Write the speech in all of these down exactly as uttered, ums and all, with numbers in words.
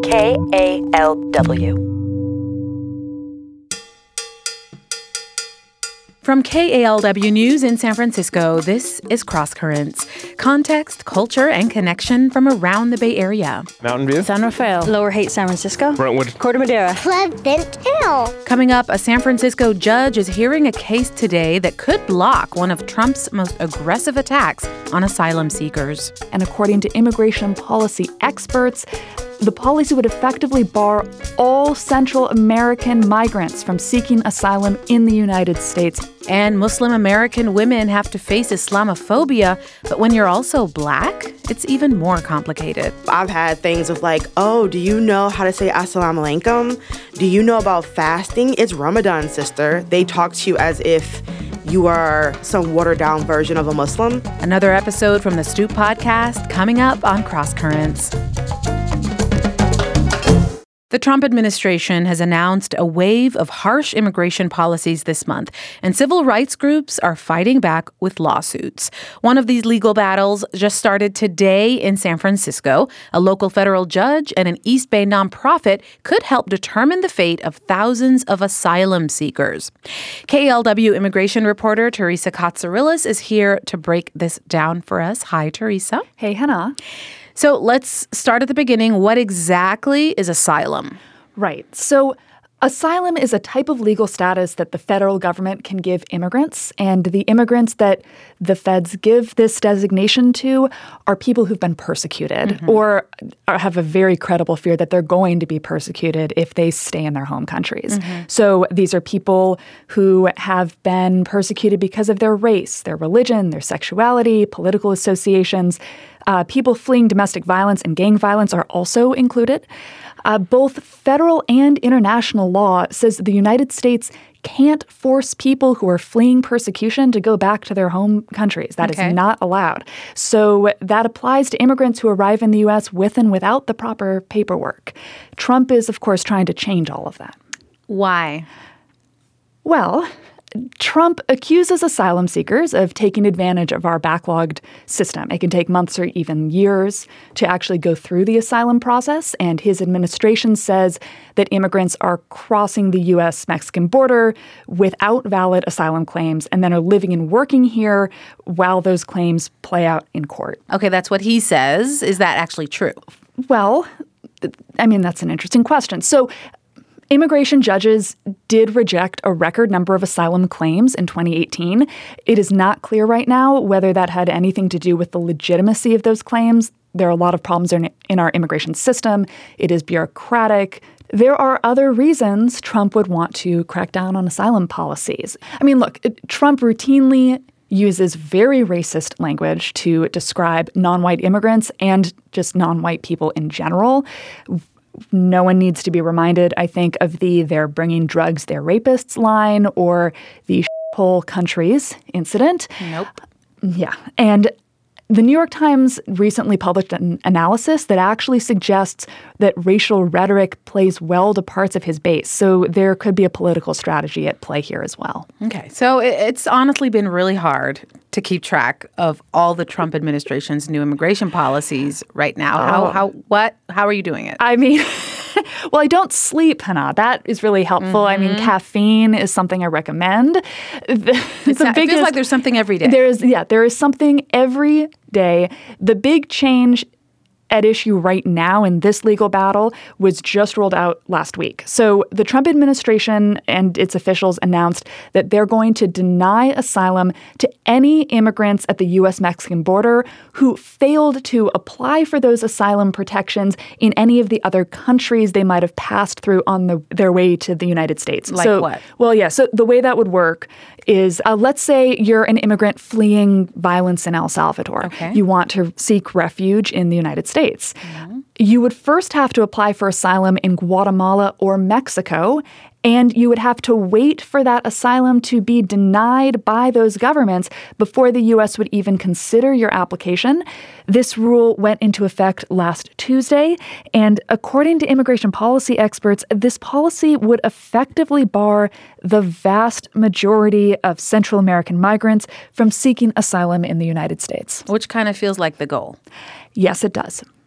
K A L W. From K A L W News in San Francisco, this is Cross Currents. Context, culture, and connection from around the Bay Area. Mountain View, San Rafael, Lower Haight, San Francisco, Brentwood, Corte Madera, Pleasant Hill. Coming up, a San Francisco judge is hearing a case today that could block one of Trump's most aggressive attacks on asylum seekers. And according to immigration policy experts, the policy would effectively bar all Central American migrants from seeking asylum in the United States. And Muslim American women have to face Islamophobia, but when you're also black, it's even more complicated. I've had things of like, oh, do you know how to say assalamu alaikum? Do you know about fasting? It's Ramadan, sister. They talk to you as if you are some watered-down version of a Muslim. Another episode from the Stoop Podcast coming up on Cross Currents. The Trump administration has announced a wave of harsh immigration policies this month, and civil rights groups are fighting back with lawsuits. One of these legal battles just started today in San Francisco. A local federal judge and an East Bay nonprofit could help determine the fate of thousands of asylum seekers. K A L W immigration reporter Teresa Katsourelis is here to break this down for us. Hi, Teresa. Hey, Hannah. So let's start at the beginning. What exactly is asylum? Right. So asylum is a type of legal status that the federal government can give immigrants. And the immigrants that the feds give this designation to are people who've been persecuted mm-hmm. or have a very credible fear that they're going to be persecuted if they stay in their home countries. Mm-hmm. So these are people who have been persecuted because of their race, their religion, their sexuality, political associations. Uh, people fleeing domestic violence and gang violence are also included. Uh, both federal and international law says the United States can't force people who are fleeing persecution to go back to their home countries. That okay. is not allowed. So that applies to immigrants who arrive in the U S with and without the proper paperwork. Trump is, of course, trying to change all of that. Why? Well, Trump accuses asylum seekers of taking advantage of our backlogged system. It can take months or even years to actually go through the asylum process, and his administration says that immigrants are crossing the U S Mexican border without valid asylum claims and then are living and working here while those claims play out in court. Okay, that's what he says. Is that actually true? Well, I mean, that's an interesting question. So immigration judges did reject a record number of asylum claims in twenty eighteen. It is not clear right now whether that had anything to do with the legitimacy of those claims. There are a lot of problems in, in our immigration system. It is bureaucratic. There are other reasons Trump would want to crack down on asylum policies. I mean, look, Trump routinely uses very racist language to describe non-white immigrants and just non-white people in general. No one needs to be reminded, I think, of the "they're bringing drugs, they're rapists" line or the "shithole countries" incident. Nope. Yeah. And the New York Times recently published an analysis that actually suggests that racial rhetoric plays well to parts of his base. So there could be a political strategy at play here as well. Okay. So it's honestly been really hard to keep track of all the Trump administration's new immigration policies right now. Oh. How, how, what, how are you doing it? I mean, well, I don't sleep, Hannah. That is really helpful. Mm-hmm. I mean, caffeine is something I recommend. The, it's the not, biggest, it feels like there's something every day. There is, yeah, there is something every day. The big change at issue right now in this legal battle was just rolled out last week. So the Trump administration and its officials announced that they're going to deny asylum to any immigrants at the U S Mexican border who failed to apply for those asylum protections in any of the other countries they might have passed through on the, their way to the United States. Like so, what? Well, yeah. So the way that would work is, uh, let's say you're an immigrant fleeing violence in El Salvador. Okay. You want to seek refuge in the United States. Mm-hmm. You would first have to apply for asylum in Guatemala or Mexico, and you would have to wait for that asylum to be denied by those governments before the U S would even consider your application. This rule went into effect last Tuesday, and according to immigration policy experts, this policy would effectively bar the vast majority of Central American migrants from seeking asylum in the United States. Which kind of feels like the goal. Yes, it does.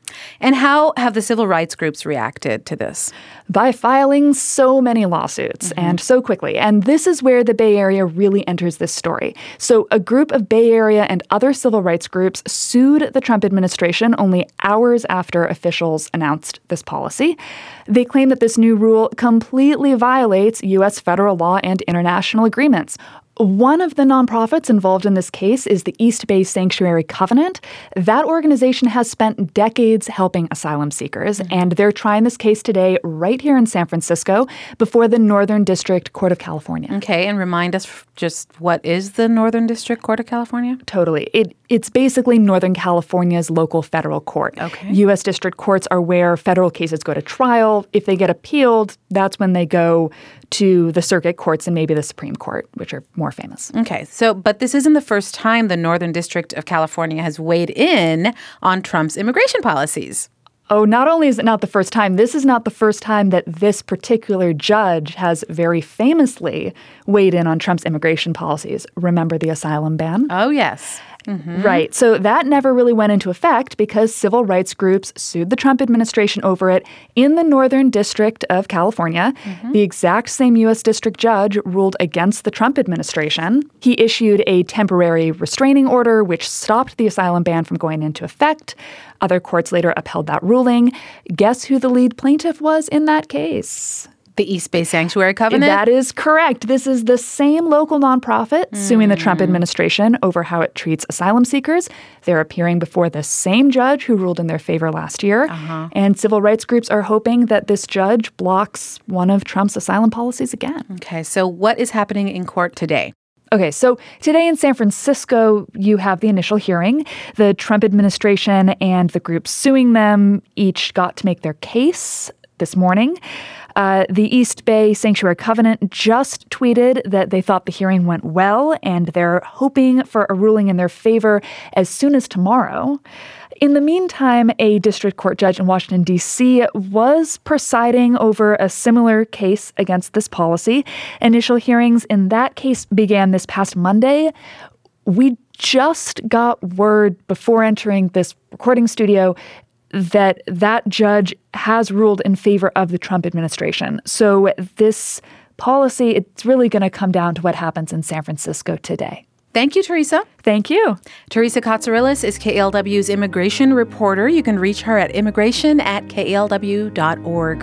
And how have the civil rights groups reacted to this? By filing so many lawsuits mm-hmm. and so quickly. And this is where the Bay Area really enters this story. So a group of Bay Area and other civil rights groups sued the Trump administration only hours after officials announced this policy. They claim that this new rule completely violates U S federal law and international agreements. One of the nonprofits involved in this case is the East Bay Sanctuary Covenant. That organization has spent decades helping asylum seekers, mm-hmm. and they're trying this case today right here in San Francisco before the Northern District Court of California. Okay, and remind us just what is the Northern District Court of California? Totally. It It's basically Northern California's local federal court. Okay. U S district courts are where federal cases go to trial. If they get appealed, that's when they go to the circuit courts and maybe the Supreme Court, which are more famous. Okay, so but this isn't the first time the Northern District of California has weighed in on Trump's immigration policies. Oh, not only is it not the first time, this is not the first time that this particular judge has very famously weighed in on Trump's immigration policies. Remember the asylum ban? Oh, yes. Mm-hmm. Right. So that never really went into effect because civil rights groups sued the Trump administration over it in the Northern District of California. Mm-hmm. The exact same U S district judge ruled against the Trump administration. He issued a temporary restraining order, which stopped the asylum ban from going into effect. Other courts later upheld that ruling. Guess who the lead plaintiff was in that case? The East Bay Sanctuary Covenant? That is correct. This is the same local nonprofit mm. suing the Trump administration over how it treats asylum seekers. They're appearing before the same judge who ruled in their favor last year. Uh-huh. And civil rights groups are hoping that this judge blocks one of Trump's asylum policies again. Okay, so what is happening in court today? Okay, so today in San Francisco, you have the initial hearing. The Trump administration and the groups suing them each got to make their case this morning. Uh, the East Bay Sanctuary Covenant just tweeted that they thought the hearing went well, and they're hoping for a ruling in their favor as soon as tomorrow. In the meantime, a district court judge in Washington, D C was presiding over a similar case against this policy. Initial hearings in that case began this past Monday. We just got word before entering this recording studio that that judge has ruled in favor of the Trump administration. So this policy, it's really going to come down to what happens in San Francisco today. Thank you, Teresa. Thank you. Teresa Katsourelis is K A L W's immigration reporter. You can reach her at immigration at K A L W dot org.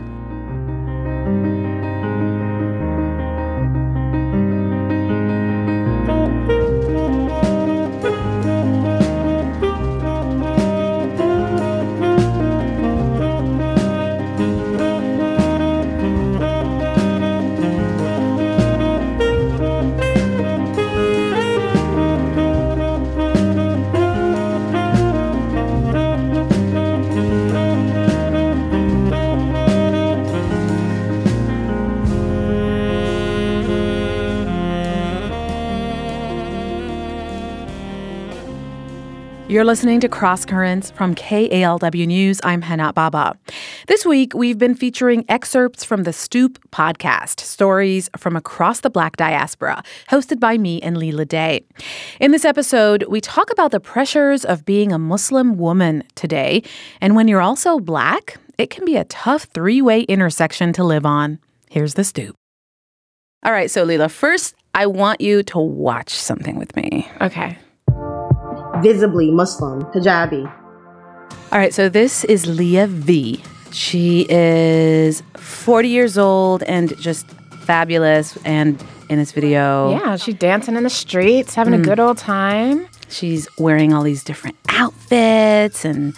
You're listening to Cross Currents from K A L W News. I'm Hana Baba. This week, we've been featuring excerpts from the Stoop podcast, stories from across the Black diaspora, hosted by me and Leela Day. In this episode, we talk about the pressures of being a Muslim woman today. And when you're also Black, it can be a tough three-way intersection to live on. Here's the Stoop. All right, so Leela, first, I want you to watch something with me. Okay. Visibly Muslim, hijabi. All right, so this is Leah V. She is forty years old and just fabulous. And in this video, yeah, she's dancing in the streets, having mm. a good old time. She's wearing all these different outfits and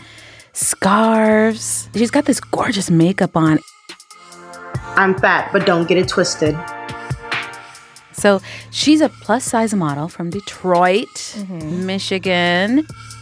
scarves. She's got this gorgeous makeup on. I'm fat, but don't get it twisted. So she's a plus-size model from Detroit, mm-hmm. Michigan.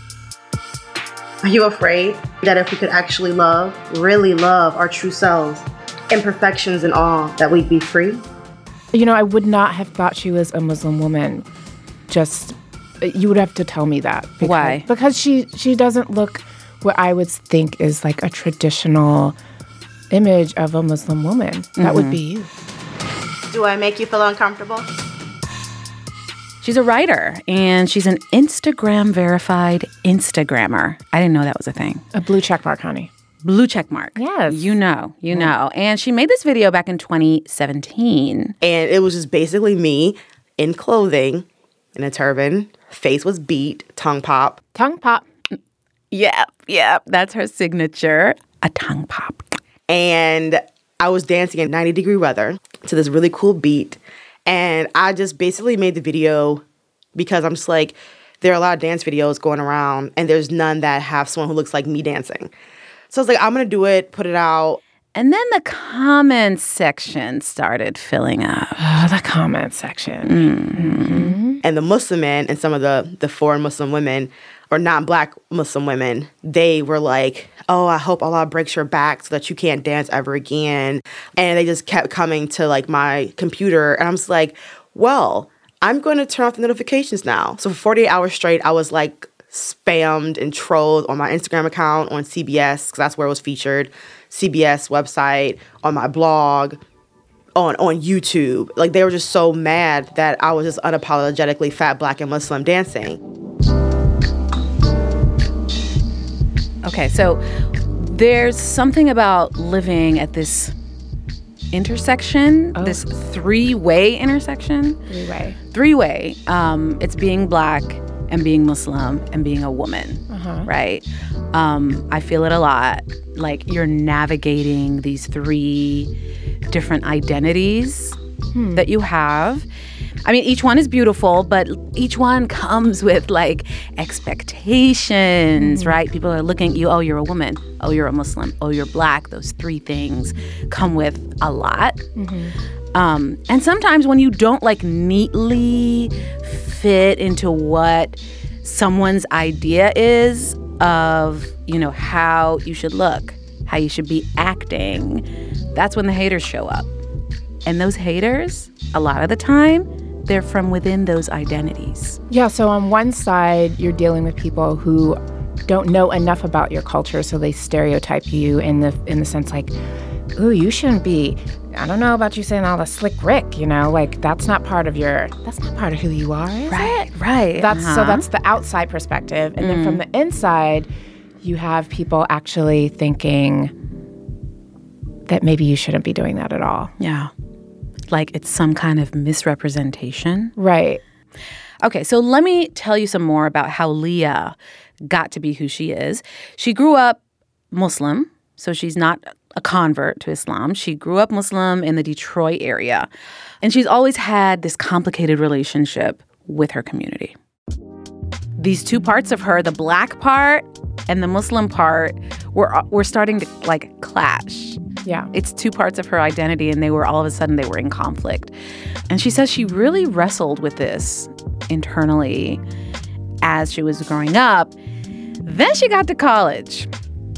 Are you afraid that if we could actually love, really love our true selves, imperfections and all, that we'd be free? You know, I would not have thought she was a Muslim woman. Just, you would have to tell me that. Because, Why? Because she, she doesn't look what I would think is like a traditional image of a Muslim woman. That mm-hmm. would be you. Do I make you feel uncomfortable? She's a writer, and she's an Instagram-verified Instagrammer. I didn't know that was a thing. A blue check mark, honey. Blue check mark. Yes. You know, you know. And she made this video back in twenty seventeen. And it was just basically me in clothing, in a turban. Face was beat, tongue pop. Tongue pop. Yep, yep. That's her signature. A tongue pop. And I was dancing in ninety degree weather to this really cool beat. And I just basically made the video because I'm just like, there are a lot of dance videos going around, and there's none that have someone who looks like me dancing. So I was like, I'm going to do it, put it out. And then the comments section started filling up. Oh, the comment section. Mm-hmm. And the Muslim men and some of the, the foreign Muslim women, or non-Black Muslim women, they were like, oh, I hope Allah breaks your back so that you can't dance ever again. And they just kept coming to like my computer. And I'm just like, well, I'm going to turn off the notifications now. So for forty-eight hours straight, I was like spammed and trolled on my Instagram account, on C B S, because that's where it was featured, C B S website, on my blog, on, on YouTube. Like, they were just so mad that I was just unapologetically fat, Black, and Muslim dancing. Okay, so there's something about living at this intersection, oh. this three-way intersection. Three-way. Three-way. Um, it's being Black and being Muslim and being a woman, uh-huh. right? Um, I feel it a lot. Like, you're navigating these three different identities hmm. that you have. I mean, each one is beautiful, but each one comes with, like, expectations, mm-hmm. right? People are looking at you, oh, you're a woman. Oh, you're a Muslim. Oh, you're Black. Those three things come with a lot. Mm-hmm. Um, and sometimes when you don't, like, neatly fit into what someone's idea is of, you know, how you should look, how you should be acting, that's when the haters show up. And those haters, a lot of the time, they're from within those identities. Yeah, so on one side, you're dealing with people who don't know enough about your culture, so they stereotype you in the in the sense like, ooh, you shouldn't be, I don't know about you saying all the slick Rick, you know, like that's not part of your, that's not part of who you are, is right, it? Right, That's uh-huh. So that's the outside perspective. And mm. then from the inside, you have people actually thinking that maybe you shouldn't be doing that at all. Yeah. Like it's some kind of misrepresentation. Right. Okay, so let me tell you some more about how Leah got to be who she is. She grew up Muslim, so she's not a convert to Islam. She grew up Muslim in the Detroit area, and she's always had this complicated relationship with her community. These two parts of her, the Black part and the Muslim part, were were starting to like clash. Yeah. It's two parts of her identity, and they were all of a sudden they were in conflict. And she says she really wrestled with this internally as she was growing up. Then she got to college,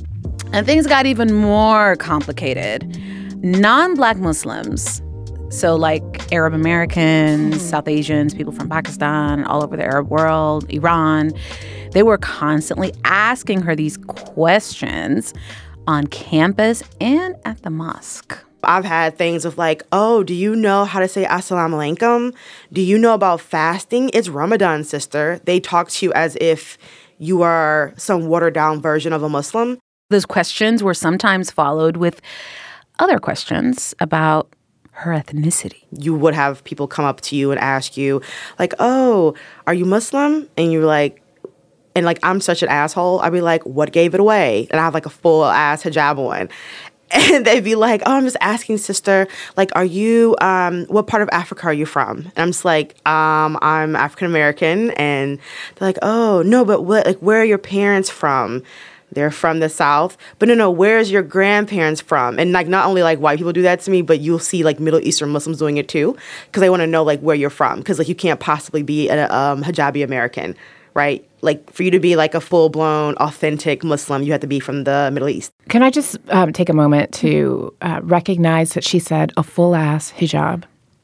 and things got even more complicated. Non-Black Muslims, so like Arab Americans, mm-hmm. South Asians, people from Pakistan, all over the Arab world, Iran, they were constantly asking her these questions on campus and at the mosque. I've had things of like, oh, do you know how to say assalamu alaikum? Do you know about fasting? It's Ramadan, sister. They talk to you as if you are some watered-down version of a Muslim. Those questions were sometimes followed with other questions about her ethnicity. You would have people come up to you and ask you, like, oh, are you Muslim? And you're like, and like, I'm such an asshole. I'd be like, what gave it away? And I have like a full ass hijab on. And they'd be like, oh, I'm just asking, sister, like, are you, um, what part of Africa are you from? And I'm just like, um, I'm African-American. And they're like, oh, no, but what, like, where are your parents from? They're from the South. But no, no, where's your grandparents from? And like, not only like white people do that to me, but you'll see like Middle Eastern Muslims doing it too. Because they want to know like where you're from. Because like you can't possibly be a um, hijabi American, right? Like, for you to be, like, a full-blown, authentic Muslim, you have to be from the Middle East. Can I just um, take a moment to uh, recognize that she said a full-ass hijab?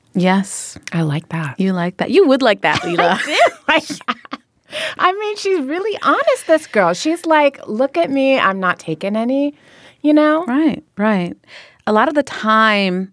Yes. I like that. You like that? You would like that, Leela. I did like that. I mean, she's really honest, this girl. She's like, look at me. I'm not taking any, you know? Right, right. A lot of the time,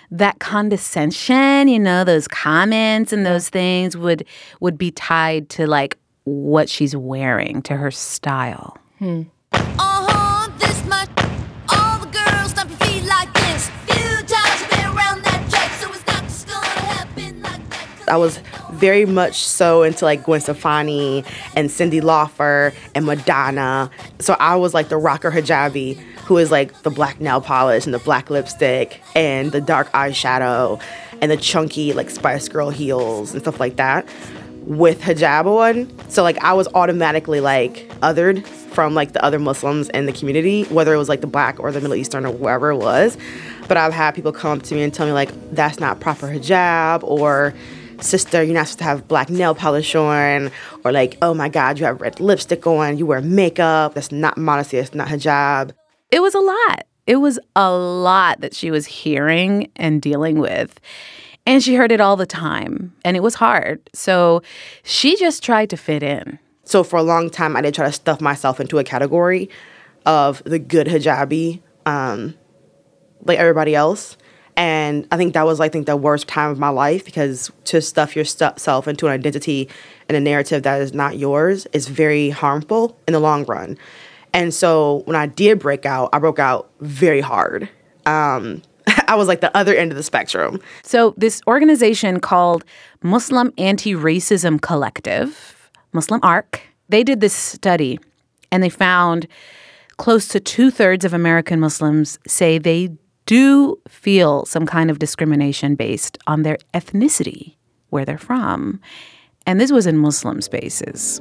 that condescension, you know, those comments and those things would would be tied to like what she's wearing, to her style. Hmm. Uh-huh, this much. All the girls stomp your feet like this. Few times you've been around that track, so it's not just gonna happen like that. I was very much so into like Gwen Stefani and Cyndi Lauper and Madonna. So I was like the rocker hijabi, who is like the black nail polish and the black lipstick and the dark eyeshadow and the chunky like Spice Girl heels and stuff like that with hijab on. So like I was automatically like othered from like the other Muslims in the community, whether it was like the black or the Middle Eastern or wherever it was. But I've had people come up to me and tell me like, that's not proper hijab, or sister, you're not supposed to have black nail polish on, or like, oh my God, you have red lipstick on, you wear makeup, that's not modesty, that's not hijab. It was a lot. It was a lot that she was hearing and dealing with. And she heard it all the time. And it was hard. So she just tried to fit in. So for a long time, I did try to stuff myself into a category of the good hijabi, um, like everybody else. And I think that was, I think, the worst time of my life, because to stuff yourself into an identity and a narrative that is not yours is very harmful in the long run. And so when I did break out, I broke out very hard. Um, I was like the other end of the spectrum. So this organization called Muslim Anti-Racism Collective, Muslim A R C, they did this study, and they found close to two-thirds of American Muslims say they do feel some kind of discrimination based on their ethnicity, where they're from. And this was in Muslim spaces.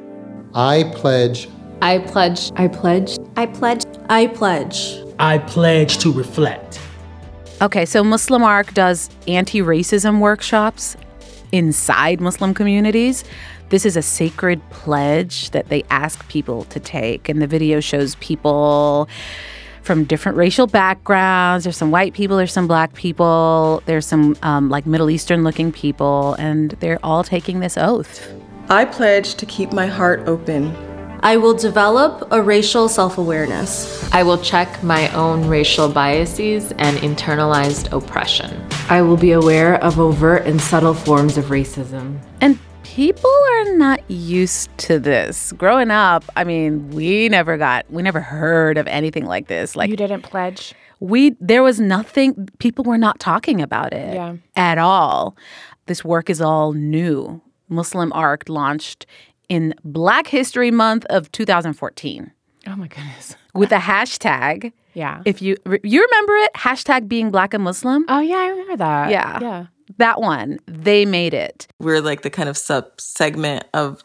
I pledge. I pledge. I pledge. I pledge. I pledge. I pledge to reflect. Okay, so Muslim A R C does anti-racism workshops inside Muslim communities. This is a sacred pledge that they ask people to take. And the video shows people from different racial backgrounds. There's some white people, there's some black people, there's some um, like Middle Eastern looking people, and they're all taking this oath. I pledge to keep my heart open. I will develop a racial self-awareness. I will check my own racial biases and internalized oppression. I will be aware of overt and subtle forms of racism. And people are not used to this. Growing up, I mean, we never got, we never heard of anything like this. Like, you didn't pledge? We, there was nothing, people were not talking about it yeah. at all. This work is all new. Muslim A R C launched in Black History Month of two thousand fourteen. Oh my goodness. With a hashtag. Yeah. If you, you remember it? Hashtag being Black and Muslim? Oh yeah, I remember that. Yeah. Yeah. That one, they made it. We're like the kind of sub-segment of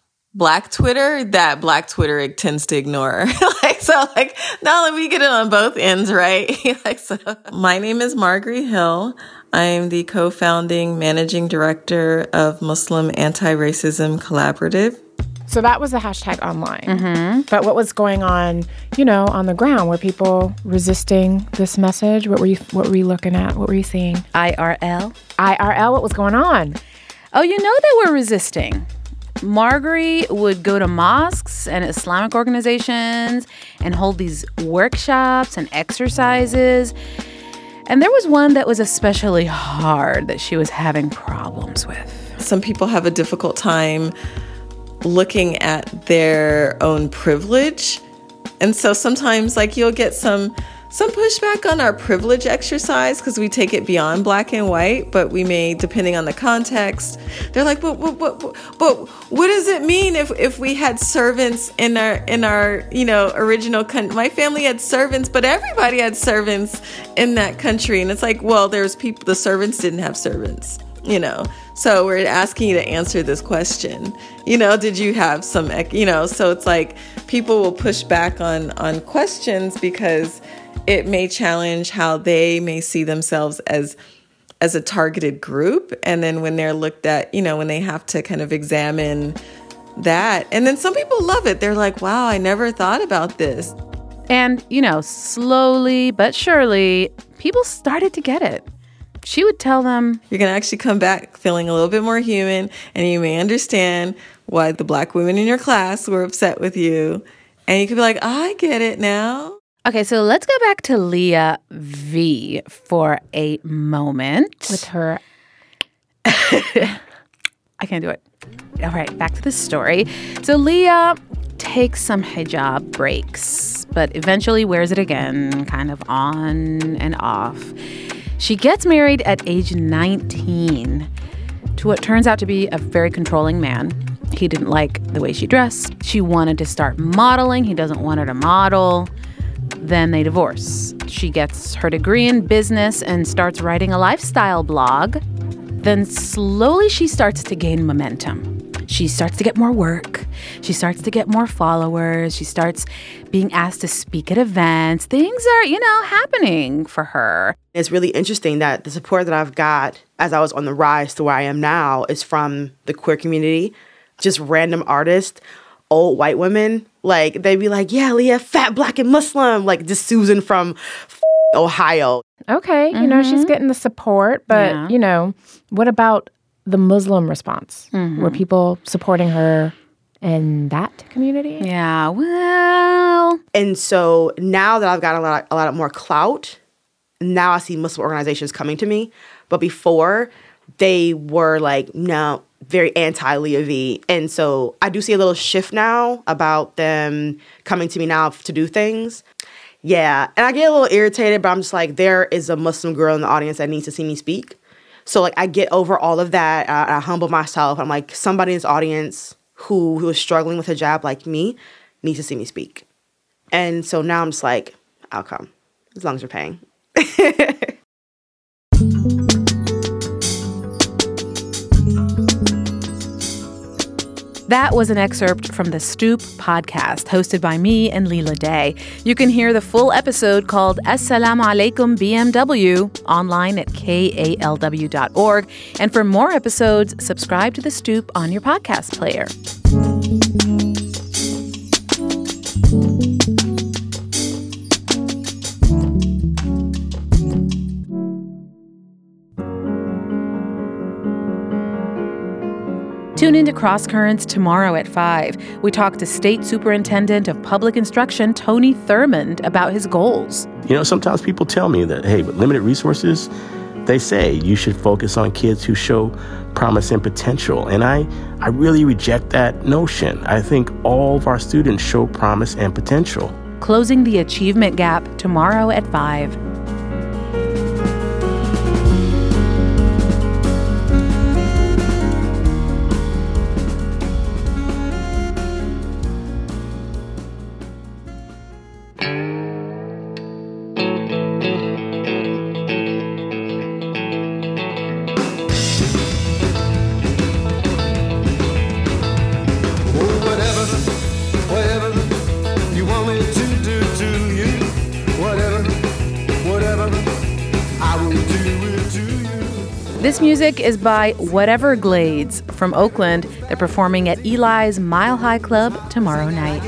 Black Twitter that Black Twitter tends to ignore. like so, like now that we get it on both ends, right? like so. My name is Marguerite Hill. I am the co-founding managing director of Muslim Anti-Racism Collaborative. So that was the hashtag online. Mm-hmm. But what was going on, you know, on the ground? Were people resisting this message? What were you What were you looking at? What were you seeing? I R L. I R L. What was going on? Oh, you know they were resisting. Marguerite would go to mosques and Islamic organizations and hold these workshops and exercises. And there was one that was especially hard that she was having problems with. Some people have a difficult time looking at their own privilege. And so sometimes like you'll get some some pushback on our privilege exercise because we take it beyond black and white, but we may, depending on the context, they're like, but but but, but what does it mean if, if we had servants in our in our you know original country? My family had servants, but everybody had servants in that country, and it's like, well, there's people. The servants didn't have servants. You know, so we're asking you to answer this question. You know, did you have some, you know, so it's like people will push back on, on questions because it may challenge how they may see themselves as, as a targeted group. And then when they're looked at, you know, when they have to kind of examine that. And then some people love it. They're like, wow, I never thought about this. And, you know, slowly but surely, people started to get it. She would tell them, you're going to actually come back feeling a little bit more human, and you may understand why the black women in your class were upset with you. And you could be like, I get it now. Okay, so let's go back to Leah V for a moment. With her... I can't do it. All right, back to the story. So Leah takes some hijab breaks, but eventually wears it again, kind of on and off. She gets married at age nineteen to what turns out to be a very controlling man. He didn't like the way she dressed. She wanted to start modeling. He doesn't want her to model. Then they divorce. She gets her degree in business and starts writing a lifestyle blog. Then slowly she starts to gain momentum. She starts to get more work. She starts to get more followers. She starts being asked to speak at events. Things are, you know, happening for her. It's really interesting that the support that I've got as I was on the rise to where I am now is from the queer community, just random artists, old white women. Like, they'd be like, yeah, Leah, fat, black, and Muslim. Like, just Susan from f- Ohio. Okay, Mm-hmm. you know, she's getting the support, but, Yeah. you know, what about the Muslim response? Mm-hmm. Were people supporting her in that community? Yeah, well... And so now that I've got a lot, a lot more clout, now I see Muslim organizations coming to me. But before, they were like, no, very anti-Leah V. And so I do see a little shift now about them coming to me now to do things. Yeah, and I get a little irritated, but I'm just like, there is a Muslim girl in the audience that needs to see me speak. So, like, I get over all of that. I, I humble myself. I'm like, somebody in this audience who, who is struggling with hijab like me needs to see me speak. And so now I'm just like, I'll come, as long as you're paying. That was an excerpt from the Stoop podcast, hosted by me and Leela Day. You can hear the full episode called Assalamu Alaikum B M W online at K A L W dot org. And for more episodes, subscribe to the Stoop on your podcast player. Tune into Cross Currents tomorrow at five. We talk to State Superintendent of Public Instruction, Tony Thurmond, about his goals. You know, sometimes people tell me that, hey, with limited resources, they say you should focus on kids who show promise and potential. And I, I really reject that notion. I think all of our students show promise and potential. Closing the Achievement Gap tomorrow at five. This music is by Whatever Glades from Oakland. They're performing at Eli's Mile High Club tomorrow night.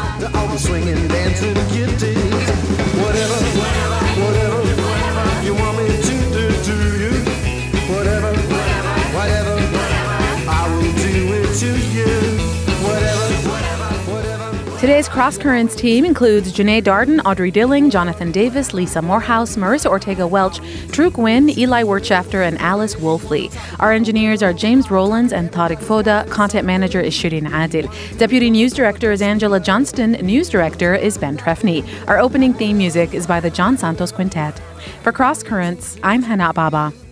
Today's Cross Currents team includes Janae Darden, Audrey Dilling, Jonathan Davis, Lisa Morehouse, Marissa Ortega-Welch, Drew Gwynn, Eli Wirtschafter, and Alice Wolfley. Our engineers are James Rowlands and Tariq Foda. Content manager is Shirin Adil. Deputy News Director is Angela Johnston. News Director is Ben Trefny. Our opening theme music is by the John Santos Quintet. For Cross Currents, I'm Hana Baba.